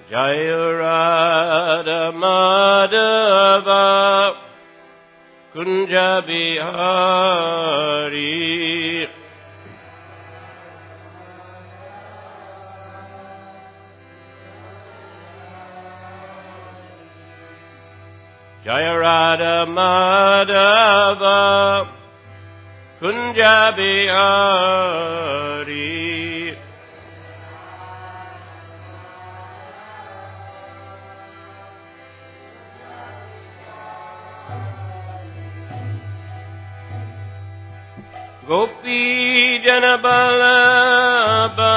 Jaya Radha Madhava Kunja Bihari Jaya Radha Madhava Kunja Bihari Gopi Janabalabha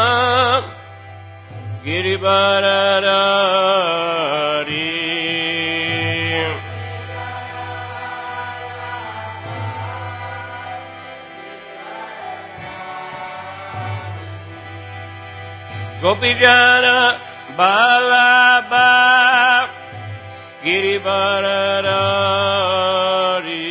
Giribaradari Gopi Janabalabha Giribaradari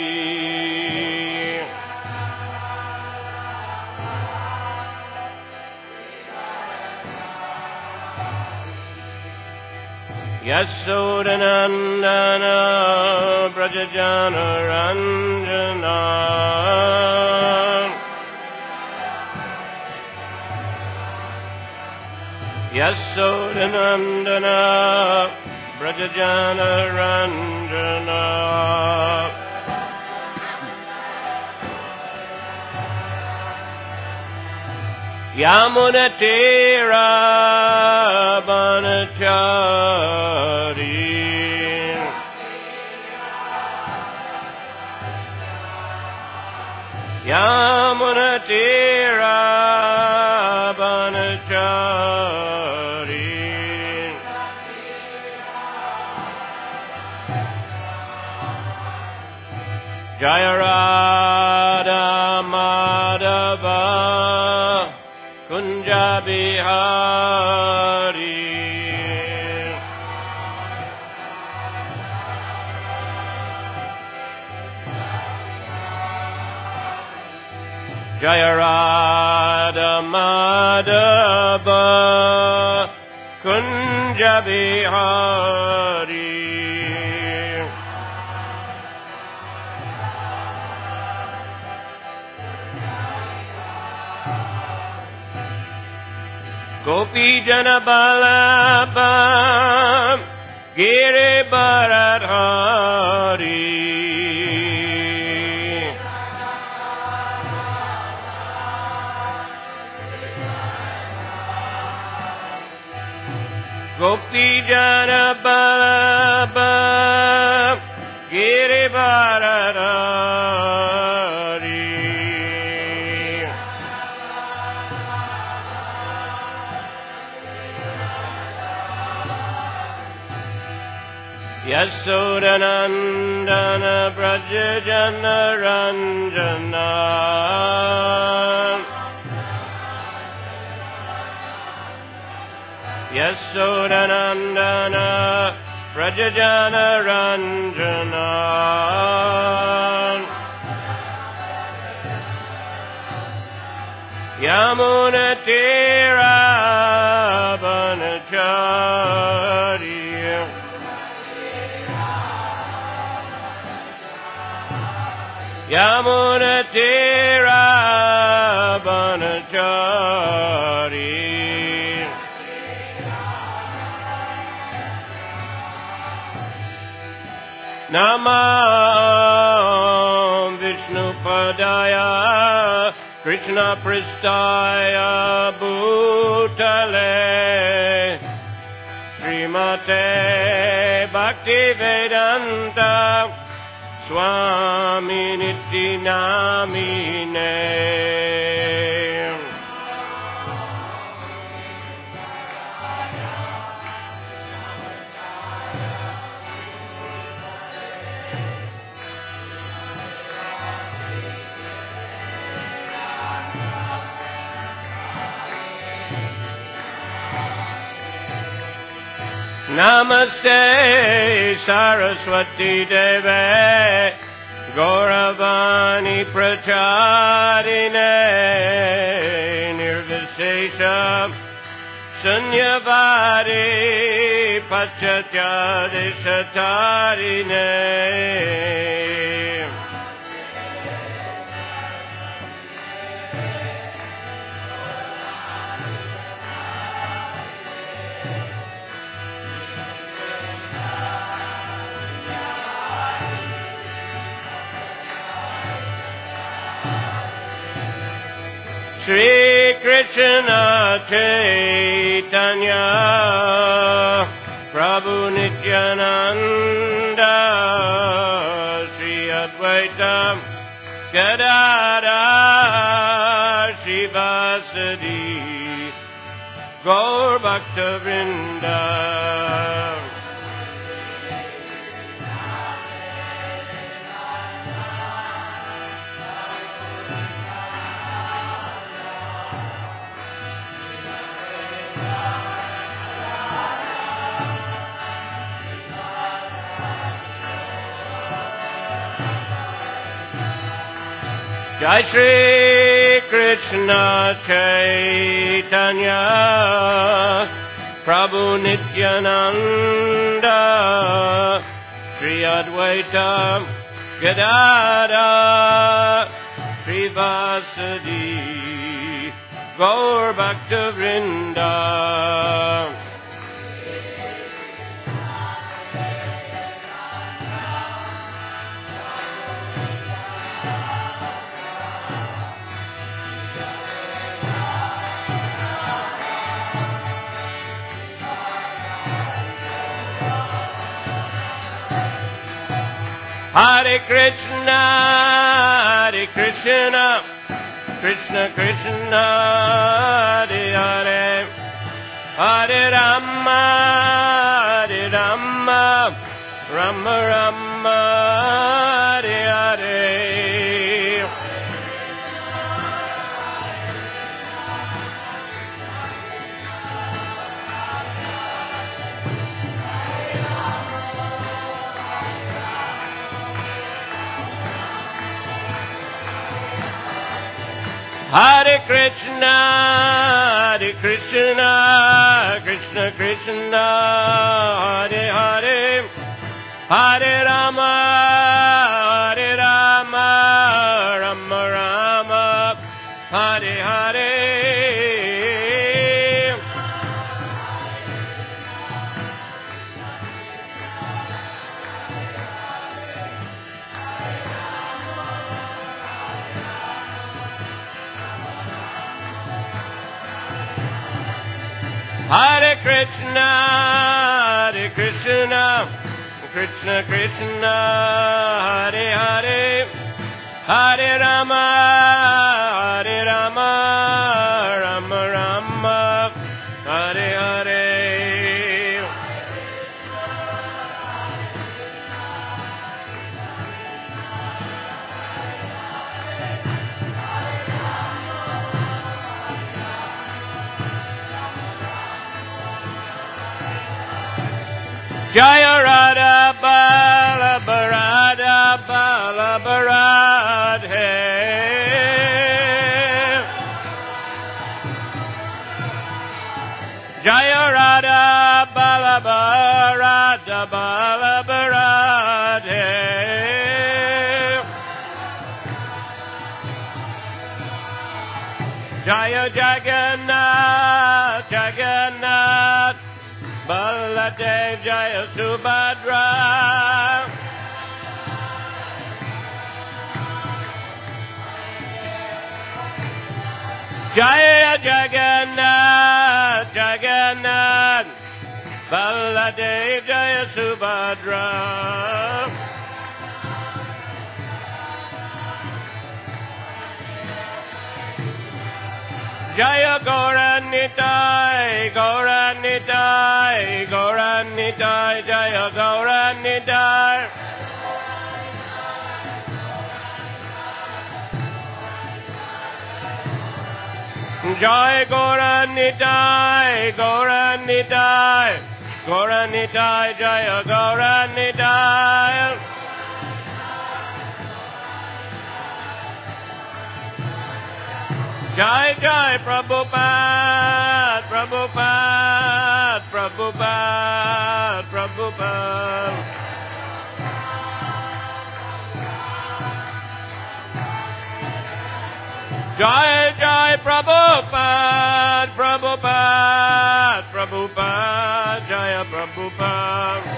Yasodanandana Brajajana Ranjana Yasodanandana Brajajana Ranjana Yamunatira Banachari Yamunatira Banachari Jaya Radha Madhava Kunja Bihari Jaya Radha Madhava Kunja Bihari Gopi Janabalabha Giribaradhari Gopi Janabalabha Giribaradhari Yasodanandana Brajajana Ranjana Yasodanandana Brajajana Ranjana Yamunatira Banachari Yamunatira Banachari Namah Vishnupadaya Krishna Pristaya Bhutale Srimate Bhaktivedanta Swami Niti Namine Namaste Saraswati Deve Gauravani Prachadine Nirvishesha Sunyavadi Pachatyadi Satarine Shri Krishna Chaitanya Prabhu Nityananda Shri Advaita Gadadhar Shivasadi Gaur Bhakta Vrinda Jai Shri Krishna Chaitanya Prabhu Nityananda Shri Advaita Gadadhar Srivasadi Gaur Bhakta Vrinda Hare Krishna, Krishna Krishna, Hare Hare, Hare Rama, Rama Rama, Hare Hare. Hare Krishna, Krishna Krishna, Hare Hare, Hare Rama, Rama Rama, Hare Hare. Hare Krishna, Krishna Krishna, Hare Hare, Hare Rama, Rama Rama, Hare Hare. Jaya Radha Ballabha Radha Ballabha Radhe Jaya Radha Ballabha Radha Ballabha Radhe Jaya Jagannath Jagannath Baladev Jaya Subhadra Jaya Jagannath Jagannath Baladev Jaya Subhadra Jaya Gauranitai Gauranitai Gauranitai Jaya Gauranitai Jai Gauranitai Gauranitai Gauranitai Jaya Gauranitai Jai Jai Prabhupada, Prabhupada, Prabhupada, Prabhupada. Jai Jai Prabhupada, Prabhupada, Prabhupada, Jaya Prabhupada.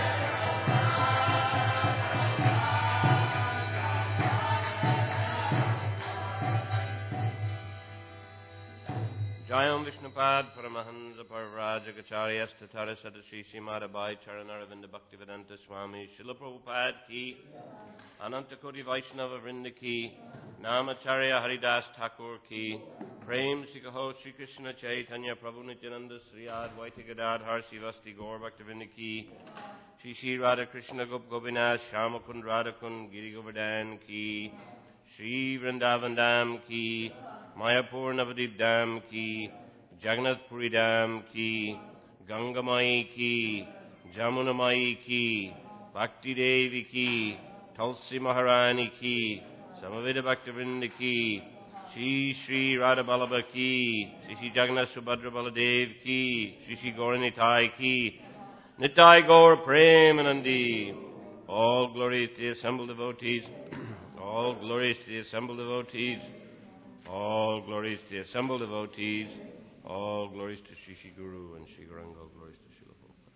Jayam Vishnupad Paramahansa Parvrajagacharya Statara Sadashi Srimadabai Charanaravinda Bhaktivedanta Swami Srila Prabhupada Ki Ananta Koti Vaishnava Vrinda Ki Namacharya Haridas Thakur Ki Prem Sikaho Sri Krishna Chaitanya Prabhu Nityananda Sri Advaita Gadadhar Sivasti Gaur Bhaktivedanta Ki Shri Shri Radha Krishna Gop Gopinath Shamakund Radhakund Giri Govardhan Ki Shri Vrindavan Dham Ki Mayapur Navadip Dham Ki Jagannath Puri Dham Ki Ganga Mai Ki Jamuna Mai Ki Bhakti Devi Ki Tulsi Maharani Ki Samaveda Bhaktivinoda Ki Shri Shri Radha Ballabha Ki Shri Shri Jagannath Subhadra Baladev Ki Shri Shri Gauranitai Ki Nitai Gaur Premanandi. All glories to the assembled devotees. All glories to the assembled devotees. All glories to the assembled devotees. All glories to Shri Shri Guru and Shri Gauranga. All glories to Srila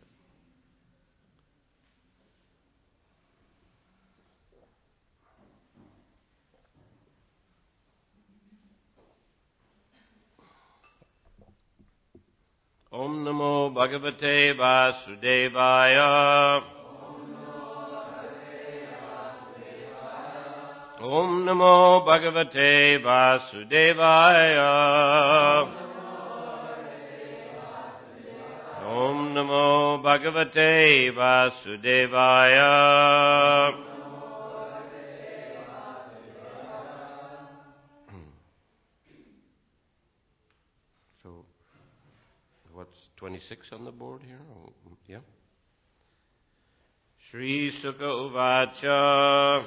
Prabhupada. Om Namo Bhagavate Vasudevaya. Om Namo Bhagavate Vasudevaya. Om Namo Bhagavate Vasudevaya. So, what's 26 on the board here? Oh, yeah. Shri Sukha Uvacha.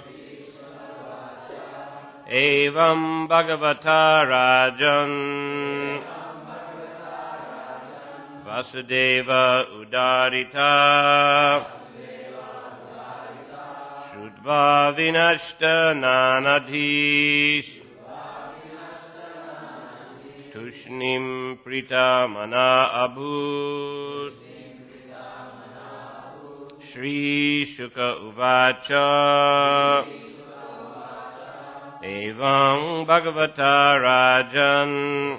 Evam Bhagavata Rajan Vasudeva Udarita Shrudva Vinashta Nanadhish Tushnim Prita Mana Abhut Shri Shuka Uvacha Evam Bhagavata Rajan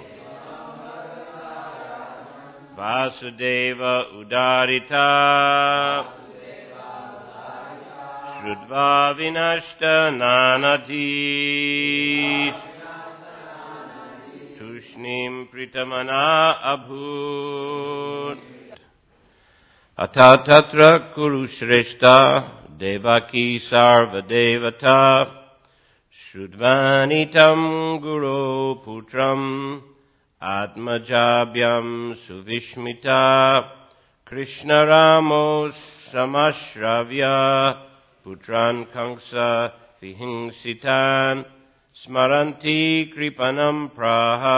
Vasudeva Udarita Shrudva Vinashta Nanadhish Tushnim Pritamana Abhut Atatatra Kuru Shreshta Devaki Sarvadevata Shrudvanitam Guru Putram Atmajabhyam Suvishmita Krishna Ramo Samashravya Putran Kansa Vihingsitan Smaranti Kripanam Praha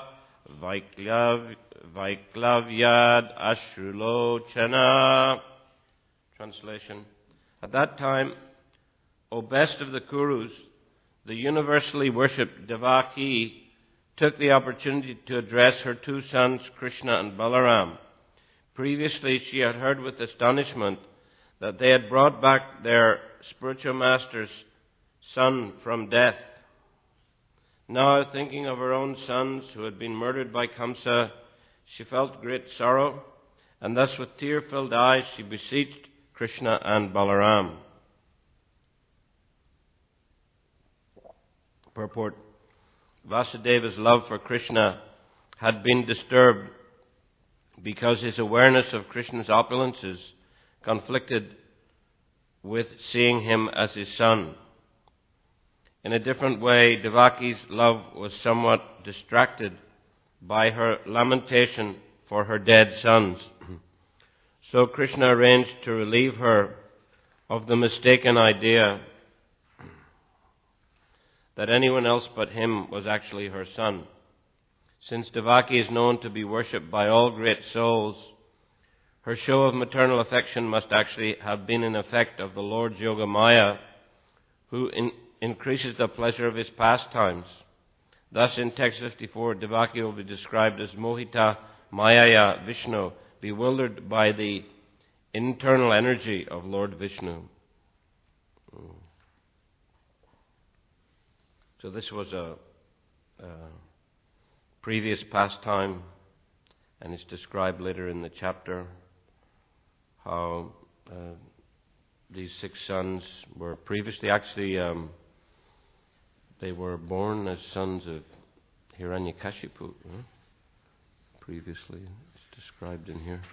Vaiklavyad Ashrulochana. Translation. At that time, O best of the Kurus, the universally worshipped Devaki took the opportunity to address her two sons, Krishna and Balaram. Previously, she had heard with astonishment that they had brought back their spiritual master's son from death. Now, thinking of her own sons who had been murdered by Kamsa, she felt great sorrow, and thus with tear-filled eyes she beseeched Krishna and Balaram. Purport. Vasudeva's love for Krishna had been disturbed because his awareness of Krishna's opulences conflicted with seeing him as his son. In a different way, Devaki's love was somewhat distracted by her lamentation for her dead sons. So Krishna arranged to relieve her of the mistaken idea that anyone else but him was actually her son. Since Devaki is known to be worshipped by all great souls, her show of maternal affection must actually have been an effect of the Lord's Yogamaya, who increases the pleasure of his pastimes. Thus, in text 54, Devaki will be described as Mohita Mayaya Vishnu, bewildered by the internal energy of Lord Vishnu. So this was a previous pastime, and it's described later in the chapter how these 6 sons were previously actually they were born as sons of Hiranyakashipu. Previously, it's described in here.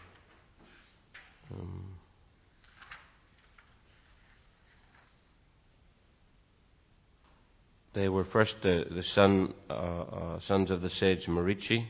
They were first the sons of the sage Marichi.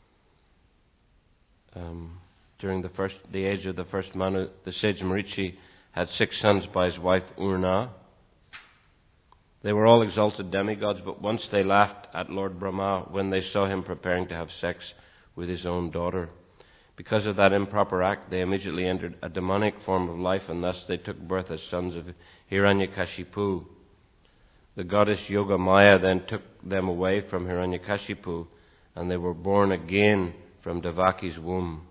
During the age of the first Manu, the sage Marichi had 6 sons by his wife Urna. They were all exalted demigods, but once they laughed at Lord Brahma when they saw him preparing to have sex with his own daughter. Because of that improper act, they immediately entered a demonic form of life, and thus they took birth as sons of Hiranyakashipu. The goddess Yogamaya then took them away from Hiranyakashipu, and they were born again from Devaki's womb.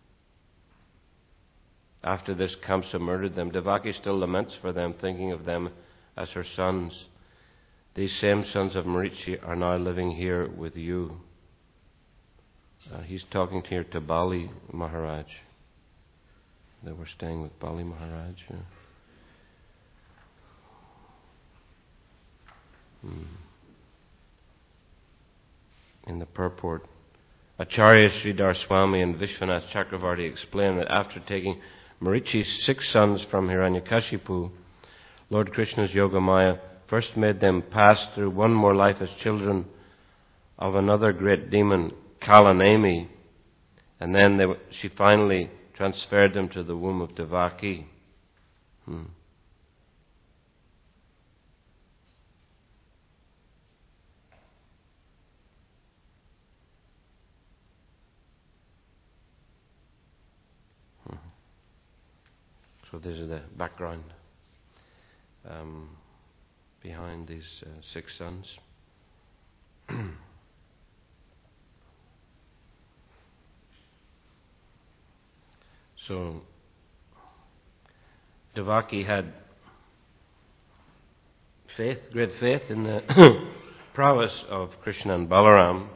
After this, Kamsa murdered them. Devaki still laments for them, thinking of them as her sons. These same sons of Marichi are now living here with you. He's talking here to Bali Maharaj. They were staying with Bali Maharaj. In the purport, Acharya Sridhar Swami and Vishwanath Chakravarti explain that after taking Marichi's 6 sons from Hiranyakashipu, Lord Krishna's Yogamaya first made them pass through one more life as children of another great demon, Kalanemi, and then she finally transferred them to the womb of Devaki. So this is the background behind these 6 sons. So Devaki had great faith in the prowess of Krishna and Balaram.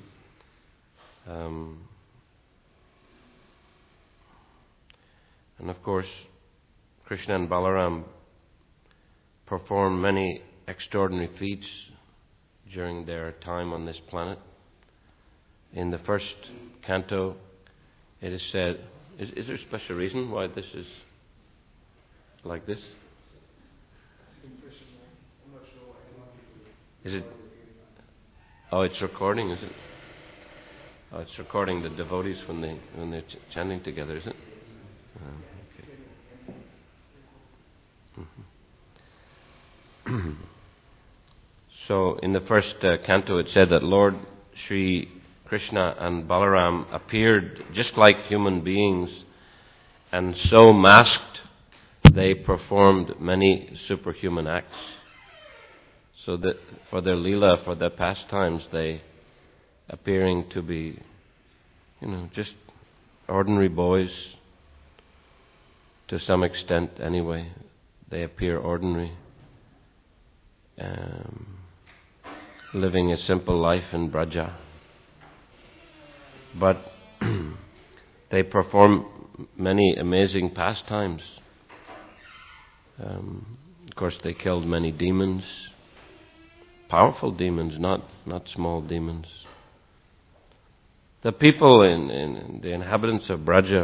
And of course, Krishna and Balaram performed many extraordinary feats during their time on this planet. In the first canto, it is said, is there a special reason why this is like this? Is it? Oh, it's recording, is it? Oh, it's recording the devotees when they're chanting together, is it? Okay. So in the first canto it said that Lord Sri Krishna and Balaram appeared just like human beings, and so masked they performed many superhuman acts. So that for their leela, for their pastimes, they appearing to be, just ordinary boys. To some extent, anyway, they appear ordinary, living a simple life in Braja. But they perform many amazing pastimes. Of course, they killed many demons, powerful demons, not small demons. The people in the inhabitants of Braja,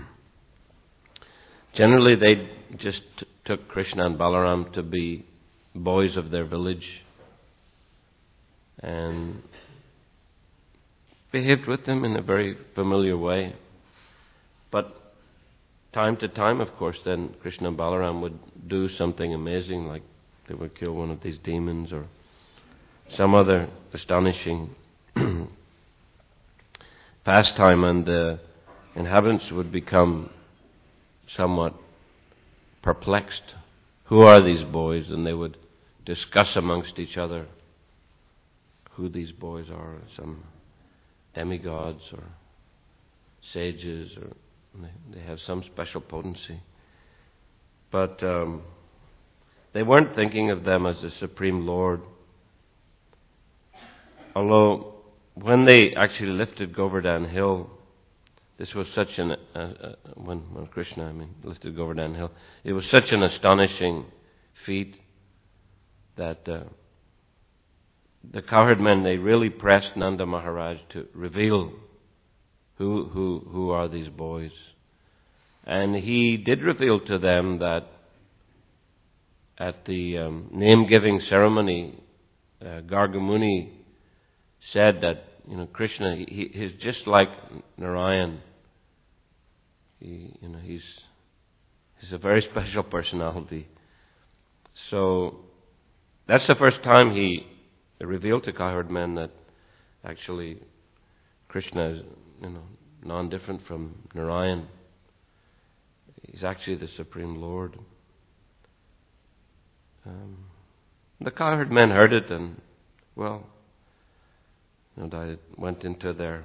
generally they just took Krishna and Balaram to be boys of their village and behaved with them in a very familiar way. But time to time, of course, then Krishna and Balaram would do something amazing, like they would kill one of these demons or some other astonishing pastime, and the inhabitants would become somewhat perplexed. Who are these boys? And they would discuss amongst each other who these boys are, some demigods or sages, or they have some special potency. But they weren't thinking of them as the Supreme Lord. Although when they actually lifted Govardhan Hill, this was such when Krishna lifted Govardhan Hill, it was such an astonishing feat that the cowherd men, they really pressed Nanda Maharaj to reveal who are these boys. And he did reveal to them that at the name-giving ceremony, Gargamuni said that Krishna, he's just like Narayan. He's a very special personality. So that's the first time he revealed to cowherd men that actually Krishna is non-different from Narayan. He's actually the Supreme Lord. The cowherd men heard it, and that went into their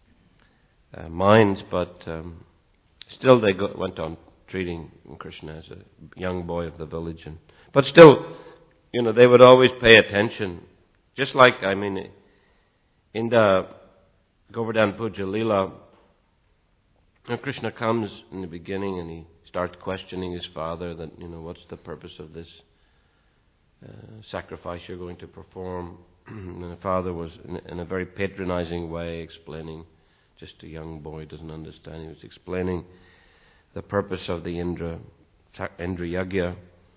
minds, but still they went on treating Krishna as a young boy of the village. But still, they would always pay attention. Just like, in the Govardhan Puja Leela, Krishna comes in the beginning and he starts questioning his father that, what's the purpose of this sacrifice you're going to perform. And the father was, in a very patronizing way, explaining, just a young boy doesn't understand, he was explaining the purpose of the Indra Yagya.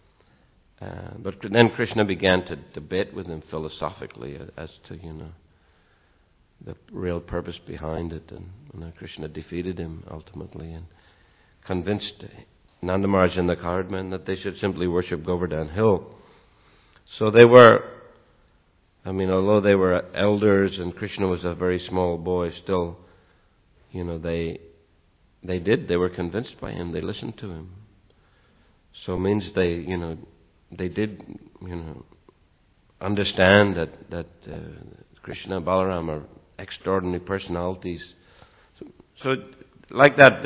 But then Krishna began to debate with him philosophically as to, the real purpose behind it. And Krishna defeated him ultimately and convinced Nanda Maharaj and the cowherd men that they should simply worship Govardhan Hill. So they were, although they were elders and Krishna was a very small boy, still, they were convinced by him. They listened to him. So it means they did, understand that Krishna and Balaram are extraordinary personalities. So like that,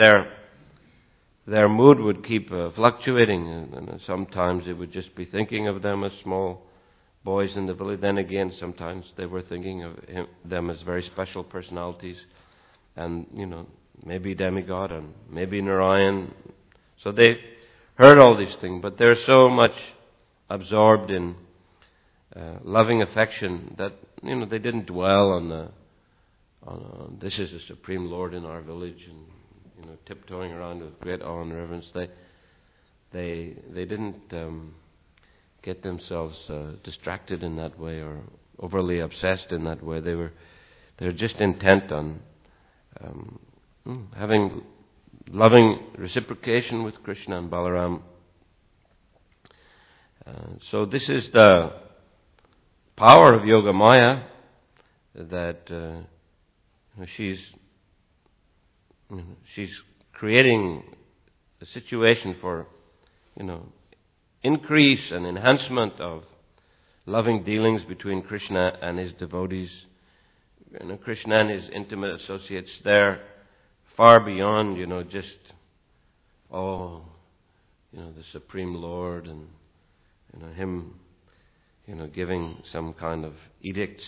their mood would keep fluctuating, and sometimes it would just be thinking of them as small boys in the village. Then again, sometimes they were thinking of them as very special personalities, and maybe demigod and maybe Narayan. So they heard all these things, but they're so much absorbed in loving affection that they didn't dwell on this is the Supreme Lord in our village, and tiptoeing around with great awe and reverence. They didn't get themselves distracted in that way or overly obsessed in that way. They were just intent on having loving reciprocation with Krishna and Balaram. So this is the power of Yoga Maya, that she's creating a situation for increase and enhancement of loving dealings between Krishna and his devotees. Krishna and his intimate associates, they're far beyond just the Supreme Lord and him giving some kind of edicts.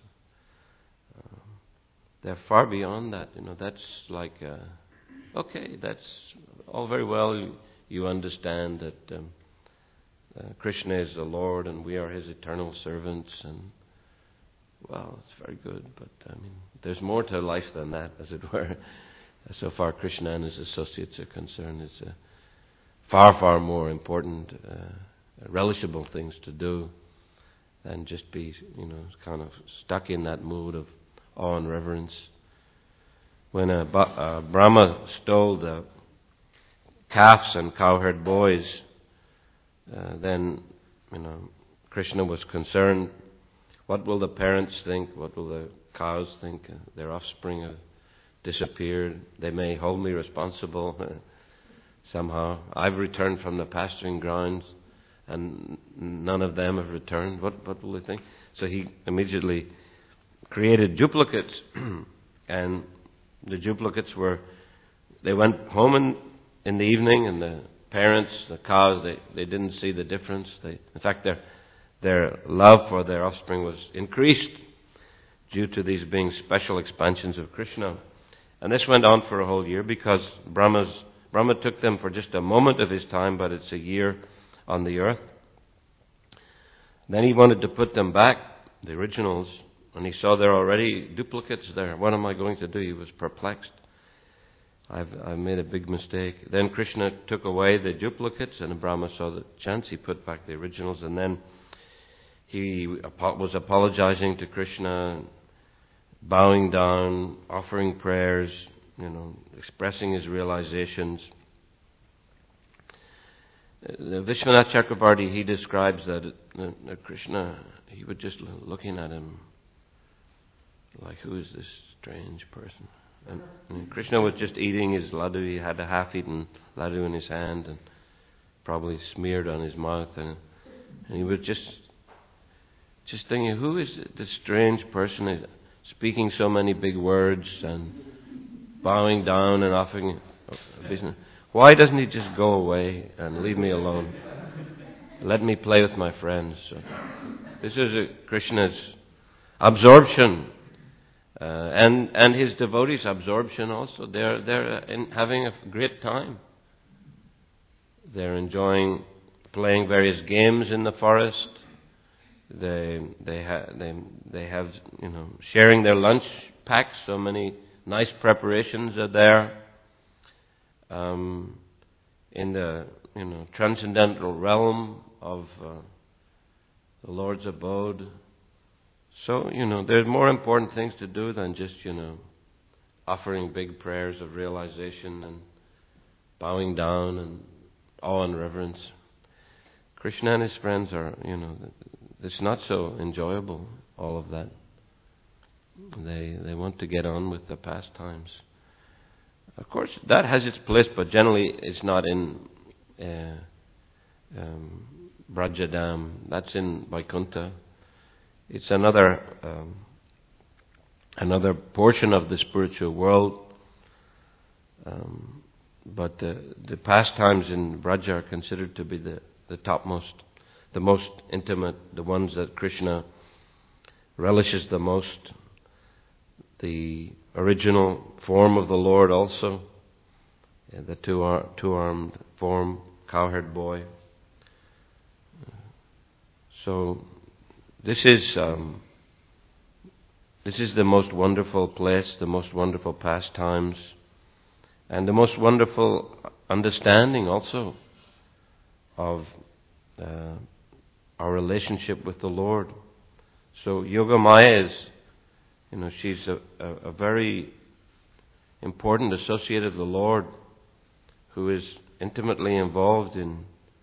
They're far beyond that. That's like that's all very well. You understand that Krishna is the Lord and we are his eternal servants, and it's very good, but there's more to life than that, as it were. So far Krishna and his associates are concerned, it's far, far more important, relishable things to do than just be, kind of stuck in that mood of awe and reverence. When Brahma stole the calves and cowherd boys, then Krishna was concerned. What will the parents think? What will the cows think? Their offspring have disappeared. They may hold me responsible somehow. I've returned from the pasturing grounds, and none of them have returned. What will they think? So he immediately created duplicates, and the duplicates they went home in the evening, and the parents, the cows, they didn't see the difference. In fact, their love for their offspring was increased due to these being special expansions of Krishna. And this went on for a whole year, because Brahma took them for just a moment of his time, but it's a year on the earth. Then he wanted to put them back, the originals, and he saw there are already duplicates there. What am I going to do? He was perplexed. I've made a big mistake. Then Krishna took away the duplicates, and Brahma saw the chance. He put back the originals, and then he was apologizing to Krishna, bowing down, offering prayers, expressing his realizations. Vishwanath Chakravarti, he describes that Krishna, he was just looking at him like, who is this strange person? And Krishna was just eating his laddu. He had a half-eaten laddu in his hand and probably smeared on his mouth. And he was just thinking, who is this strange person speaking so many big words and bowing down and offering business? Why doesn't he just go away and leave me alone? Let me play with my friends. So this is Krishna's absorption. And his devotees' absorption also. They're having a great time. They're enjoying playing various games in the forest. They have sharing their lunch packs. So many nice preparations are there. In the transcendental realm of the Lord's abode. So, there's more important things to do than just, offering big prayers of realization and bowing down and awe and reverence. Krishna and his friends are, it's not so enjoyable, all of that. They want to get on with the pastimes. Of course, that has its place, but generally it's not in Brajadam. That's in Vaikuntha. It's another portion of the spiritual world. But the pastimes in Braja are considered to be the topmost, the most intimate, the ones that Krishna relishes the most. The original form of the Lord also, the two-armed form, cowherd boy. So this is the most wonderful place, the most wonderful pastimes, and the most wonderful understanding also of our relationship with the Lord. So Yogamaya is, she's a very important associate of the Lord, who is intimately involved in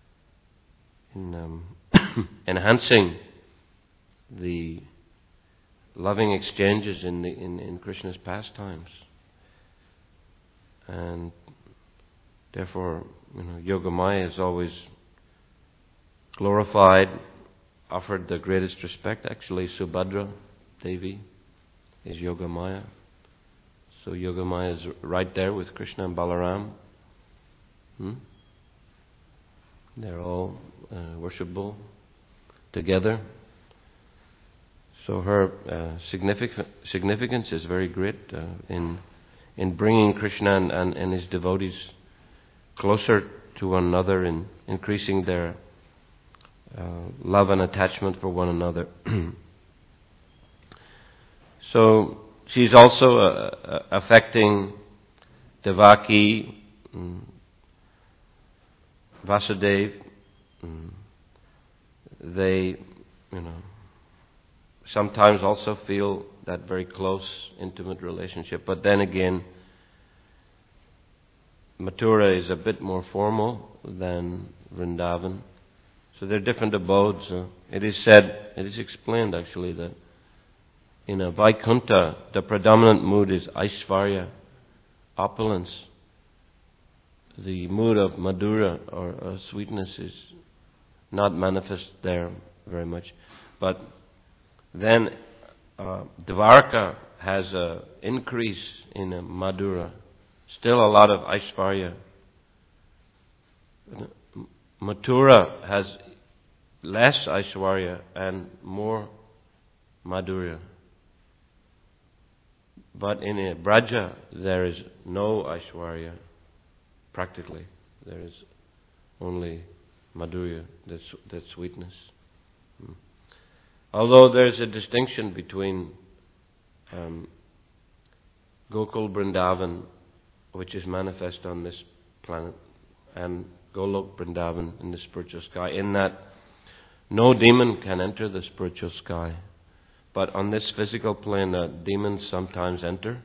enhancing the loving exchanges in Krishna's pastimes. And therefore, Yogamaya is always glorified, offered the greatest respect. Actually, Subhadra Devi is Yogamaya. So Yogamaya is right there with Krishna and Balaram. They're all worshipable together. So her significance is very great in bringing Krishna and his devotees closer to one another, in increasing their love and attachment for one another. So she's also affecting Devaki, Vasudeva. They, sometimes also feel that very close, intimate relationship. But then again, Mathura is a bit more formal than Vrindavan. So they're different abodes. It is explained actually that in a Vaikuntha, the predominant mood is Aishvarya, opulence, the mood of Madhura or sweetness is not manifest there very much. But then Dvarka has an increase in Madhura. Still a lot of Aishwarya. Mathura has less Aishwarya and more Madhurya. But in Braja there is no Aishwarya, practically. There is only Madhurya, that sweetness. Although there's a distinction between Gokul Vrindavan, which is manifest on this planet, and Golok Vrindavan in the spiritual sky, in that no demon can enter the spiritual sky. But on this physical plane, demons sometimes enter,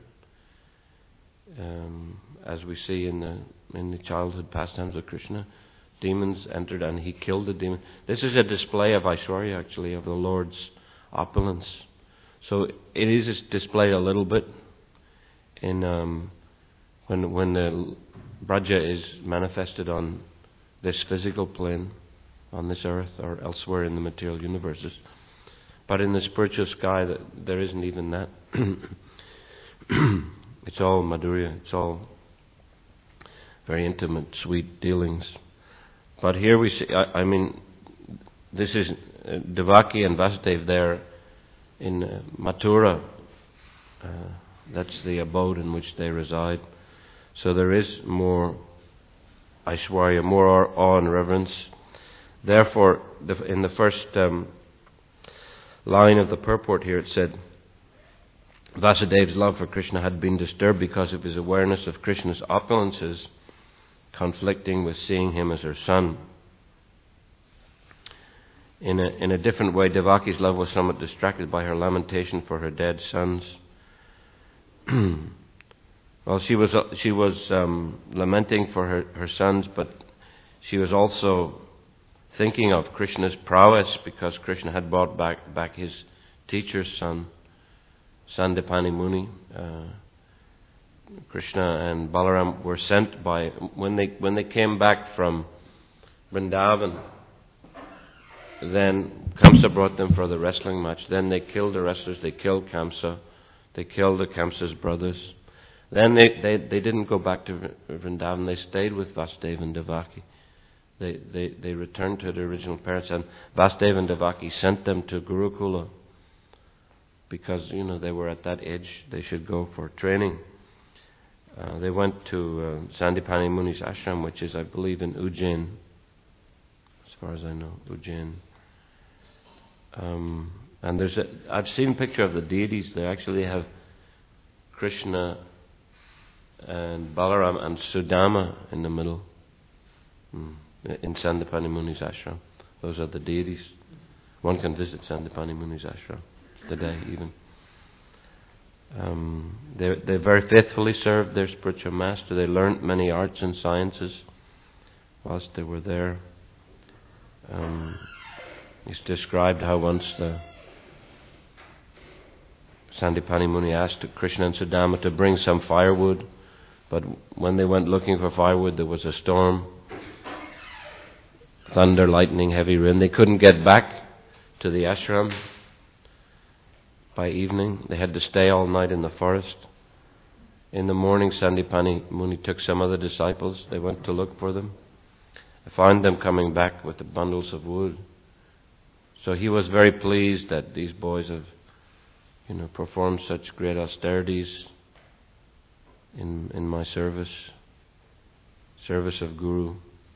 as we see in the childhood pastimes of Krishna. Demons entered and he killed the demon. This is a display of Aishwarya, actually, of the Lord's opulence. So it is displayed a little bit in when the Braja is manifested on this physical plane, on this earth or elsewhere in the material universes. But in the spiritual sky, there isn't even that. It's all Madhurya. It's all very intimate, sweet dealings. But here we see, this is Devaki and Vasudev there in Mathura. That's the abode in which they reside. So there is more Aishwarya, more awe and reverence. Therefore, in the first line of the purport here, it said, Vasudev's love for Krishna had been disturbed because of his awareness of Krishna's opulences, conflicting with seeing him as her son. In a different way, Devaki's love was somewhat distracted by her lamentation for her dead sons. Well, she was lamenting for her sons, but she was also thinking of Krishna's prowess, because Krishna had brought back his teacher's son, Sandipani Muni. Krishna and Balaram were sent by, when they came back from Vrindavan, then Kamsa brought them for the wrestling match. Then they killed the wrestlers, they killed Kamsa, they killed the Kamsa's brothers. Then they didn't go back to Vrindavan, they stayed with Vasudeva and Devaki. They returned to their original parents, and Vasudeva and Devaki sent them to Gurukula because, they were at that age, they should go for training. They went to Sandipani Muni's ashram, which is, I believe, in Ujjain, as far as I know, Ujjain. And I've seen a picture of the deities. They actually have Krishna and Balaram and Sudama in the middle, in Sandipani Muni's ashram. Those are the deities. One can visit Sandipani Muni's ashram today, even. They very faithfully served their spiritual master. They learnt many arts and sciences whilst they were there. It's described how once the Sandipani Muni asked Krishna and Sudama to bring some firewood, but when they went looking for firewood, there was a storm, thunder, lightning, heavy rain. They couldn't get back to the ashram by evening. They had to stay all night in the forest. In the morning, Sandipani Muni took some of the disciples. They went to look for them. They found them coming back with the bundles of wood. So he was very pleased that these boys have, performed such great austerities in my service of Guru.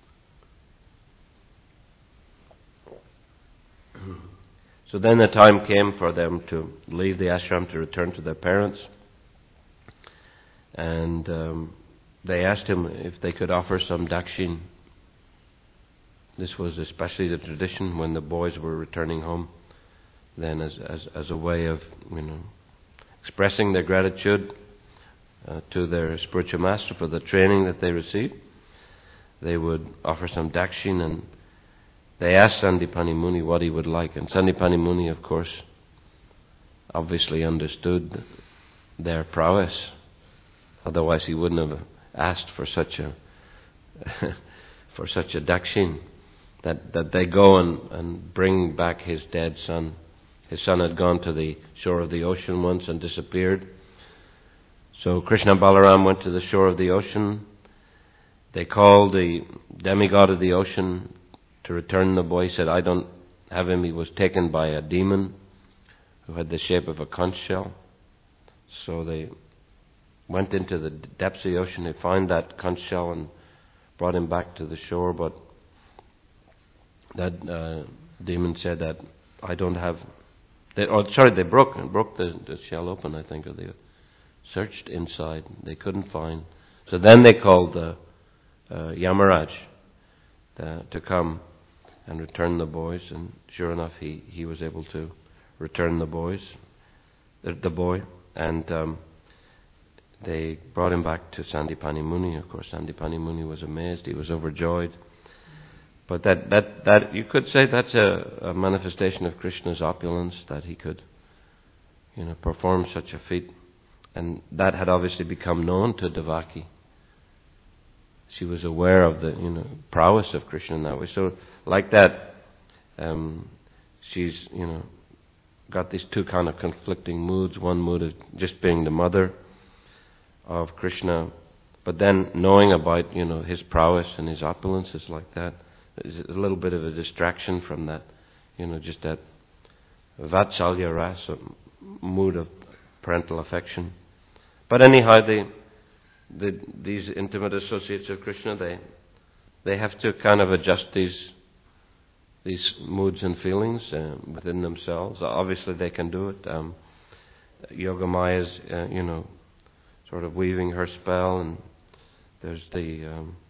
So then the time came for them to leave the ashram to return to their parents. And they asked him if they could offer some dakshin. This was especially the tradition when the boys were returning home. Then as a way of, expressing their gratitude to their spiritual master for the training that they received, they would offer some dakshin, and they asked Sandipani Muni what he would like, and Sandipani Muni, of course, obviously understood their prowess Otherwise he wouldn't have asked for such a for such a dakshin, that they go and bring back his dead son. His son had gone to the shore of the ocean once and disappeared. So Krishna and Balaram went to the shore of the ocean. They called the demigod of the ocean to return the boy. He said, I don't have him. He was taken by a demon who had the shape of a conch shell. So they went into the depths of the ocean. They found that conch shell and brought him back to the shore. But that demon said that I don't have... They broke the shell open, I think, or they searched inside. They couldn't find. So then they called the Yamaraj to come and return the boys, and sure enough, he was able to return the boy, and they brought him back to Sandipani Muni. Of course, Sandipani Muni was amazed; he was overjoyed. But that you could say that's a manifestation of Krishna's opulence, that he could, perform such a feat, and that had obviously become known to Devaki. She was aware of the prowess of Krishna in that way. So like that, she's got these two kind of conflicting moods. One mood of just being the mother of Krishna, but then knowing about his prowess and his opulence is like that. There's a little bit of a distraction from that, just that Vatsalya rasa mood of parental affection. But anyhow, these intimate associates of Krishna, they have to kind of adjust these moods and feelings within themselves. Obviously, they can do it. Yogamaya's, sort of weaving her spell, and there's the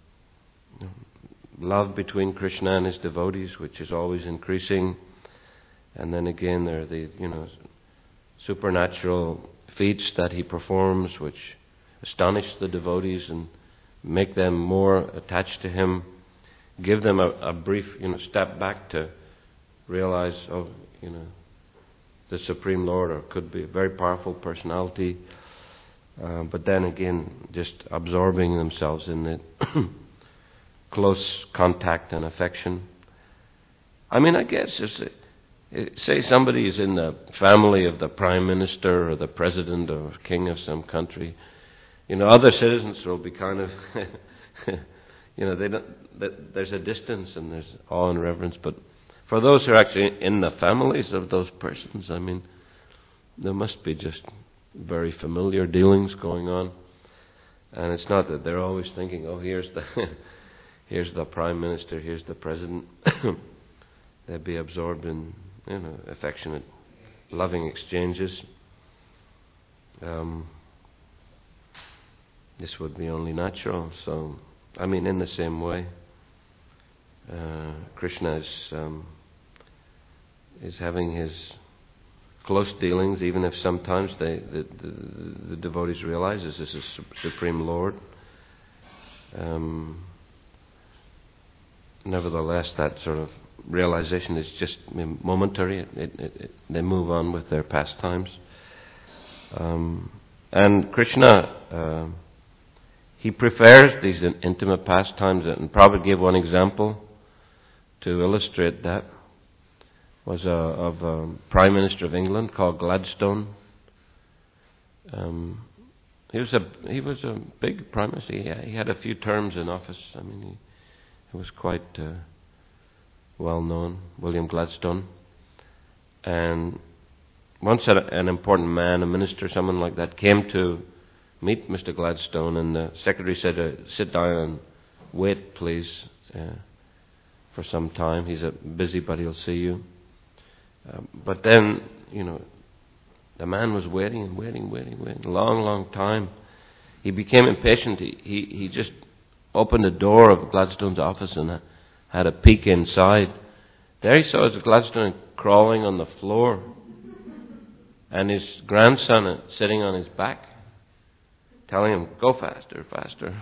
love between Krishna and his devotees, which is always increasing. And then again, there are the supernatural feats that he performs, which astonish the devotees and make them more attached to him, give them a brief step back to realize, the Supreme Lord, or could be a very powerful personality, but then again just absorbing themselves in the close contact and affection. I mean, I guess say somebody is in the family of the Prime Minister or the President or King of some country, other citizens will be kind of, they don't. There's a distance and there's awe and reverence. But for those who are actually in the families of those persons, I mean, there must be just very familiar dealings going on. And it's not that they're always thinking, oh, here's the Prime Minister, here's the President. They'd be absorbed in, affectionate, loving exchanges. This would be only natural. So, I mean, in the same way, Krishna is having his close dealings, even if sometimes the devotees realize this is Supreme Lord. Nevertheless, that sort of realization is just momentary. They move on with their pastimes. And Krishna, he prefers these intimate pastimes, and Prabhupada gave one example to illustrate that. Was of a Prime Minister of England called Gladstone. He was a big Prime Minister. He had a few terms in office. I mean, he was quite well known, William Gladstone. And once an important man, a minister, someone like that, came to meet Mr. Gladstone, and the secretary said, "Sit down and wait, please, for some time. He's busy, but he'll see you." But then, the man was waiting, a long time. He became impatient. He just opened the door of Gladstone's office and had a peek inside. There he saw his Gladstone crawling on the floor, and his grandson sitting on his back, telling him, "Go faster, faster."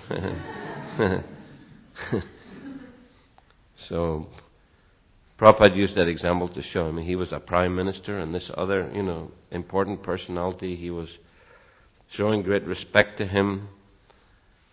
So Prabhupada used that example to show him he was a prime minister, and this other, important personality, he was showing great respect to him,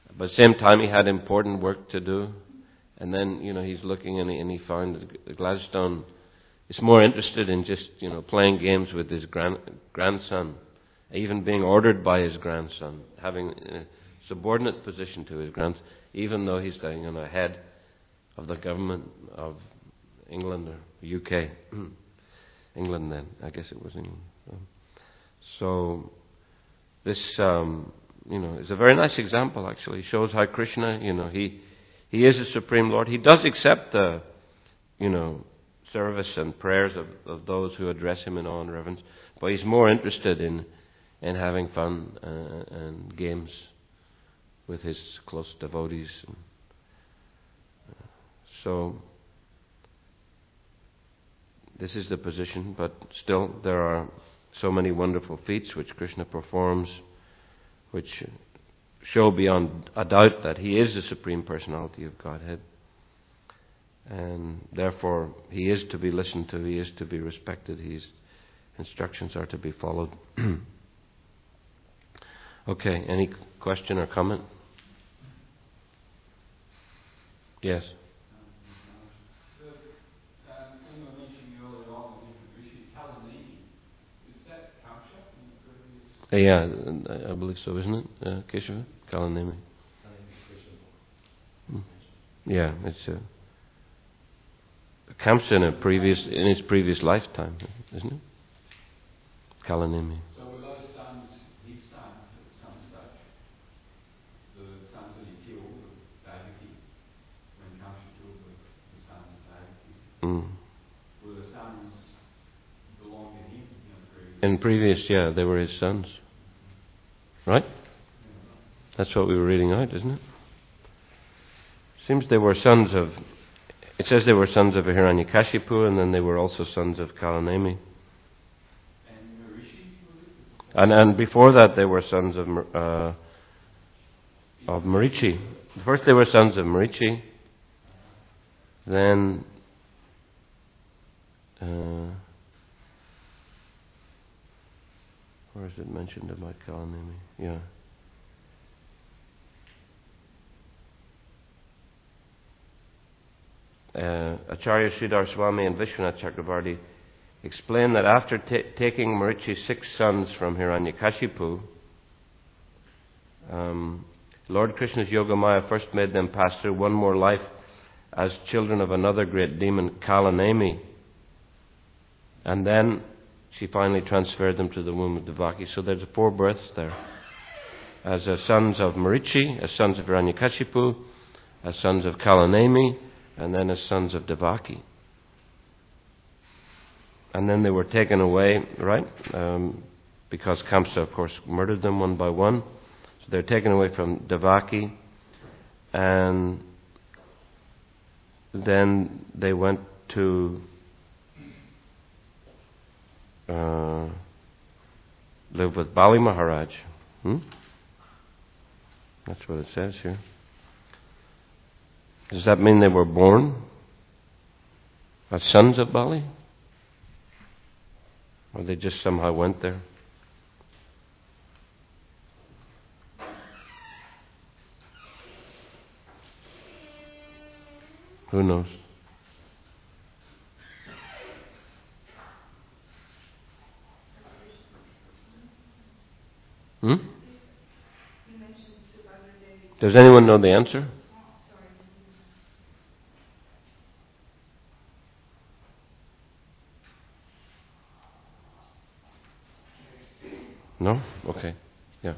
But at the same time, he had important work to do. And then, he's looking and he found that Gladstone is more interested in just, playing games with his grandson, even being ordered by his grandson, having a subordinate position to his grandson, even though he's the head of the government of England or UK. England then, I guess it was England. So this, is a very nice example, actually. It shows how Krishna, he is the Supreme Lord. He does accept the, service and prayers of those who address him in awe and reverence, but he's more interested in having fun and games with his close devotees. So this is the position, but still there are so many wonderful feats which Krishna performs, which show beyond a doubt that he is the Supreme Personality of Godhead. And therefore, he is to be listened to, he is to be respected, his instructions are to be followed. Okay, any question or comment? Yes? Yeah, I believe so, isn't it, Keshava? Kalanemi. Yeah, it's Kamsa in his previous lifetime, isn't it? Kalanemi. So were those sons, his sons, at some stage, the sons that he killed, Devaki, when Kamsa killed the sons of Devaki, were the sons belong to him in previous, yeah, they were his sons. Right? That's what we were reading out, isn't it? Seems they were sons of... It says they were sons of Hiranyakashipu, and then they were also sons of Kalanemi. And before that, they were sons of Marichi. First, they were sons of Marichi. Then, where is it mentioned about Kalanemi? Yeah. Acharya Sridhar Swami and Vishwanath Chakravarti explain that after taking Marichi's 6 sons from Hiranyakashipu, Lord Krishna's Yogamaya first made them pass through one more life as children of another great demon, Kalanemi. And then she finally transferred them to the womb of Devaki. So there's 4 births there. As sons of Marichi, as sons of Hiranyakashipu, as sons of Kalanemi, and then as sons of Devaki. And then they were taken away, right? Because Kamsa, of course, murdered them one by one. So they're taken away from Devaki. And then they went to live with Bali Maharaj. That's what it says here. Does that mean they were born as sons of Bali? Or they just somehow went there? Who knows? Does anyone know the answer? No? Okay. Yeah.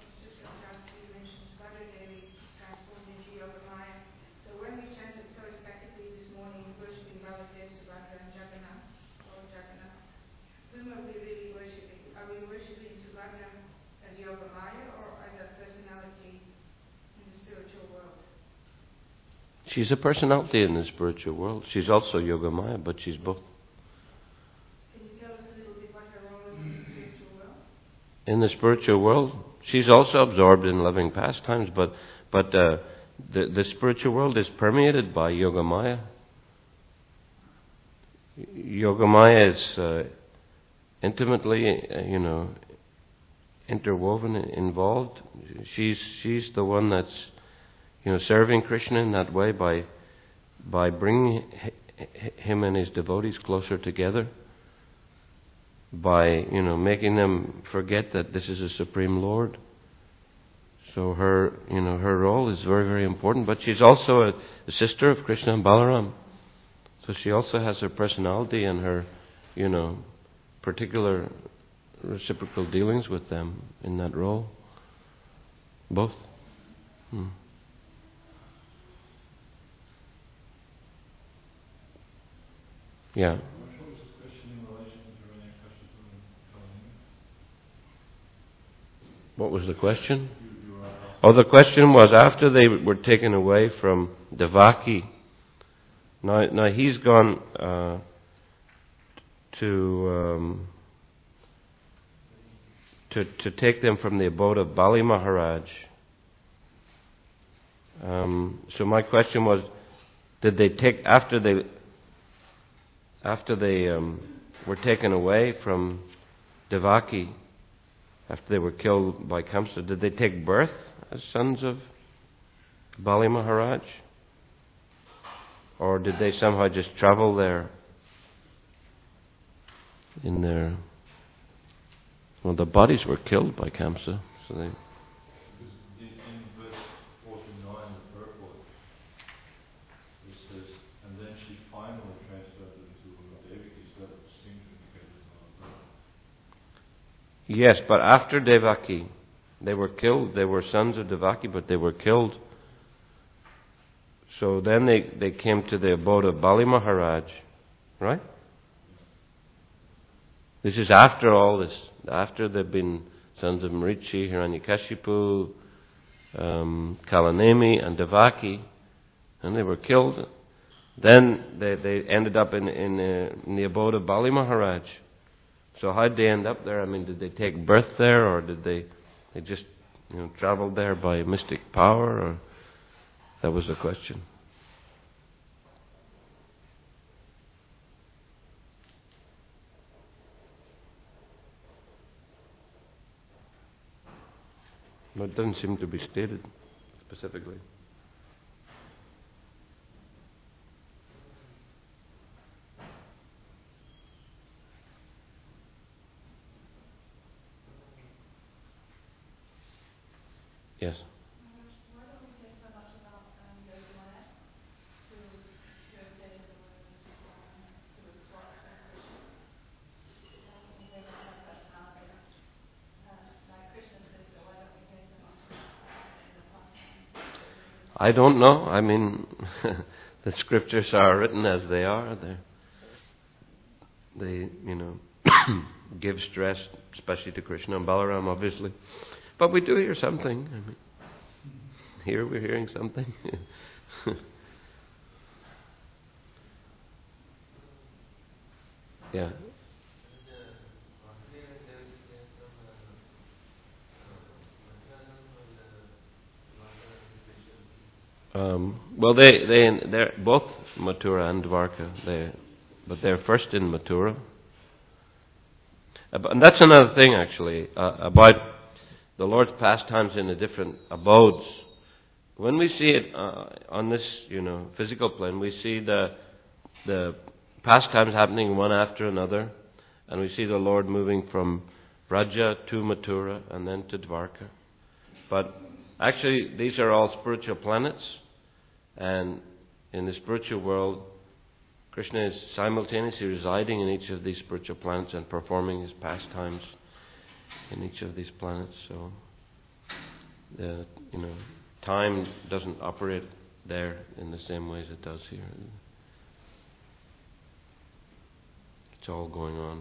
So when we chanted so respectively this morning, worshipping Baladev, Subhadra and Jagannath, whom are we really worshipping? Are we worshipping Subhadra as Yogamaya or as a personality in the spiritual world? She's a personality in the spiritual world. She's also Yogamaya, but she's both. In the spiritual world, she's also absorbed in loving pastimes, but the spiritual world is permeated by Yogamaya. Yogamaya is intimately, interwoven, involved. She's the one that's serving Krishna in that way by bringing him and his devotees closer together, by making them forget that this is a Supreme Lord. So her role is very, very important. But she's also a sister of Krishna and Balaram. So she also has her personality and her, particular reciprocal dealings with them in that role. Both. Yeah. What was the question? Oh, the question was after they were taken away from Devaki. Now he's gone to take them from the abode of Bali Maharaj. So my question was, did they take after they were taken away from Devaki, after they were killed by Kamsa, did they take birth as sons of Bali Maharaj? Or did they somehow just travel there in their... Well, the bodies were killed by Kamsa, so they... In verse 49 of the purport, it says, and then she finally transferred them to Devaki, so that seems to indicate it's not a birth. Yes, but after Devaki, they were killed. They were sons of Devaki, but they were killed. So then they came to the abode of Bali Maharaj, right? This is after all this. After they've been sons of Marichi, Hiranyakashipu, Kalanemi, and Devaki, and they were killed. Then they ended up in the abode of Bali Maharaj. So how did they end up there? I mean, did they take birth there, or did they just traveled there by mystic power? Or that was the question. But it doesn't seem to be stated specifically. Yes. Why don't we say so much about Yogamaya, who was dedicated to a swat like Krishna sister, why don't we say so much about the I don't know. I mean, the scriptures are written as they are. They give stress, especially to Krishna and Balaram, obviously. But we do hear something. I mean, here we're hearing something. Yeah. Well, they're both Mathura and Dwarka. But they're first in Mathura. And that's another thing, actually, about the Lord's pastimes in the different abodes. When we see it on this, physical plane, we see the pastimes happening one after another, and we see the Lord moving from Vraja to Mathura and then to Dwarka. But actually, these are all spiritual planets, and in the spiritual world, Krishna is simultaneously residing in each of these spiritual planets and performing his pastimes in each of these planets. So, time doesn't operate there in the same way as it does here. It's all going on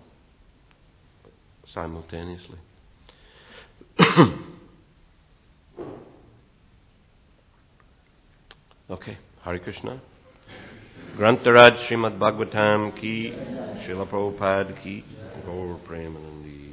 simultaneously. Okay, Hare Krishna. Grantaraj Srimad Bhagavatam ki, Srila Prabhupada ki, Gaur Premanandi.